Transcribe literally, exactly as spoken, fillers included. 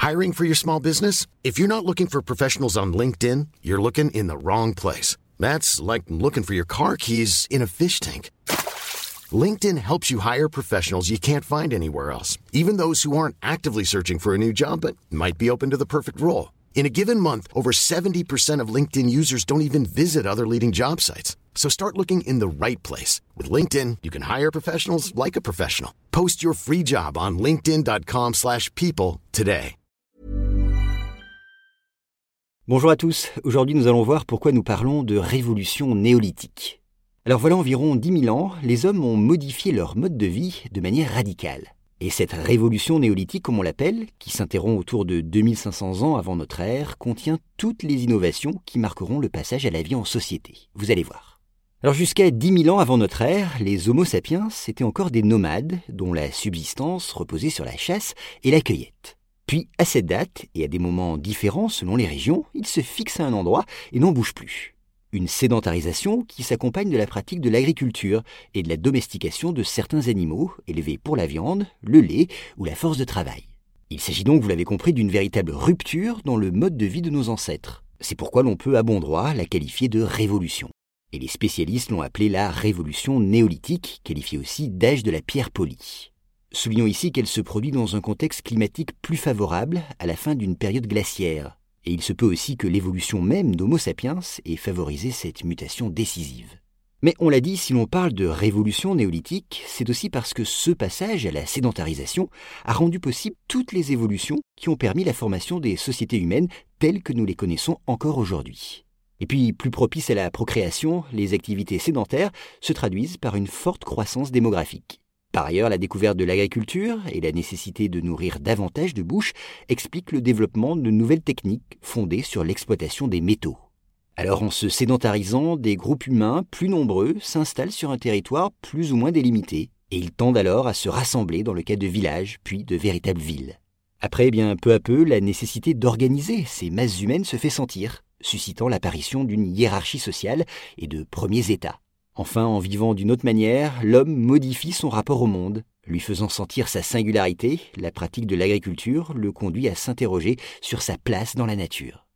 Hiring for your small business? If you're not looking for professionals on LinkedIn, you're looking in the wrong place. That's like looking for your car keys in a fish tank. LinkedIn helps you hire professionals you can't find anywhere else, even those who aren't actively searching for a new job but might be open to the perfect role. In a given month, over seventy percent of LinkedIn users don't even visit other leading job sites. So start looking in the right place. With LinkedIn, you can hire professionals like a professional. Post your free job on linkedin.com slash people today. Bonjour à tous, aujourd'hui nous allons voir pourquoi nous parlons de révolution néolithique. Alors voilà environ dix mille ans, les hommes ont modifié leur mode de vie de manière radicale. Et cette révolution néolithique, comme on l'appelle, qui s'interrompt autour de deux mille cinq cents ans avant notre ère, contient toutes les innovations qui marqueront le passage à la vie en société. Vous allez voir. Alors jusqu'à dix mille ans avant notre ère, les Homo sapiens étaient encore des nomades dont la subsistance reposait sur la chasse et la cueillette. Puis à cette date, et à des moments différents selon les régions, ils se fixent à un endroit et n'en bougent plus. Une sédentarisation qui s'accompagne de la pratique de l'agriculture et de la domestication de certains animaux élevés pour la viande, le lait ou la force de travail. Il s'agit donc, vous l'avez compris, d'une véritable rupture dans le mode de vie de nos ancêtres. C'est pourquoi l'on peut à bon droit la qualifier de révolution. Et les spécialistes l'ont appelée la révolution néolithique, qualifiée aussi d'âge de la pierre polie. Soulignons ici qu'elle se produit dans un contexte climatique plus favorable à la fin d'une période glaciaire. Et il se peut aussi que l'évolution même d'Homo sapiens ait favorisé cette mutation décisive. Mais on l'a dit, si l'on parle de révolution néolithique, c'est aussi parce que ce passage à la sédentarisation a rendu possible toutes les évolutions qui ont permis la formation des sociétés humaines telles que nous les connaissons encore aujourd'hui. Et puis, plus propices à la procréation, les activités sédentaires se traduisent par une forte croissance démographique. Par ailleurs, la découverte de l'agriculture et la nécessité de nourrir davantage de bouches expliquent le développement de nouvelles techniques fondées sur l'exploitation des métaux. Alors, en se sédentarisant, des groupes humains plus nombreux s'installent sur un territoire plus ou moins délimité, et ils tendent alors à se rassembler dans le cas de villages, puis de véritables villes. Après, eh bien, peu à peu, la nécessité d'organiser ces masses humaines se fait sentir, suscitant l'apparition d'une hiérarchie sociale et de premiers États. Enfin, en vivant d'une autre manière, l'homme modifie son rapport au monde. Lui faisant sentir sa singularité, la pratique de l'agriculture le conduit à s'interroger sur sa place dans la nature.